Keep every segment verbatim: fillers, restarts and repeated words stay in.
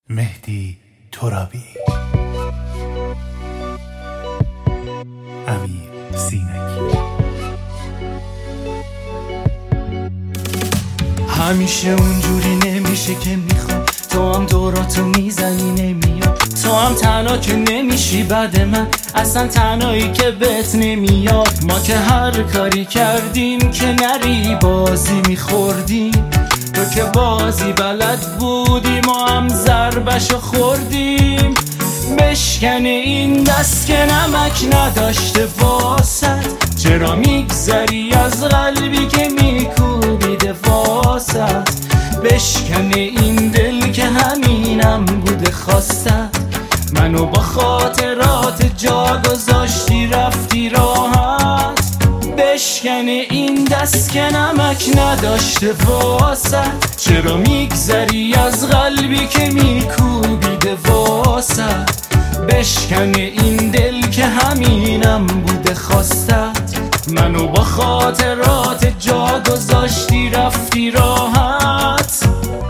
مهدی ترابی، امیر سینکی. همیشه اونجوری نمیشه که میخوام، تو هم دوراتو میزنی نمیاد، تو هم تنها که نمیشی بعد من، اصلا تنهایی که بهت نمیاد. ما که هر کاری کردیم که نری بازی میخوردیم، تو که بازی بلد بودی ما هم ضربشو خوردیم. بشکنه این دست که نمک نداشته واسد، چرا میگذری از قلبی که میکوبیده واسد. بشکنه این دل که همینم بوده خواستد، منو با خاطرات جا گذاشتی رفتی راحت. بشکنه این دست که نمک نداشته واسد، چرا میگذری از قلبی که میکوبیده واسد. بشکنه این دل که همینم بوده خواستد، منو با خاطرات جا گذاشتی رفتی راحت.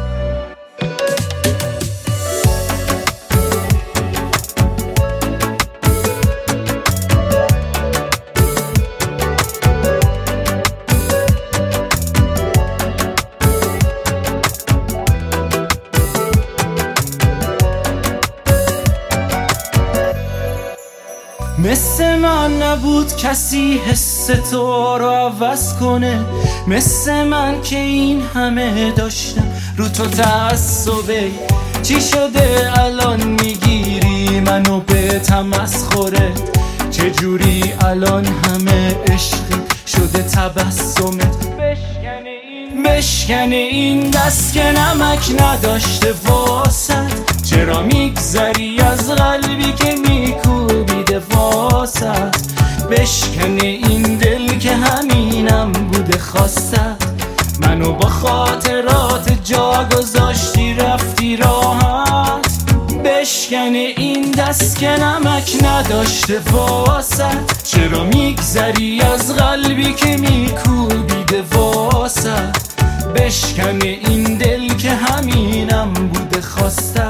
مثل من نبود کسی حس تو رو عوض کنه، مثل من که این همه داشتم رو تو تعصبه. چی شده الان میگیری منو به تمسخره، چجوری الان همه عشقی شده تبسمت. بشکنه این دست که نمک نداشته واسد، چرا میگذری از قلبی که میکوبیده واسد. بشکنه این دل که همینم بوده خواستد، منو با خاطرات جا گذاشتی رفتی راحت. بشکنه این دست که نمک نداشته واسد، چرا میگذری از قلبی که میکوبیده واسد. بشکنه این دل که همینم بوده خواستد.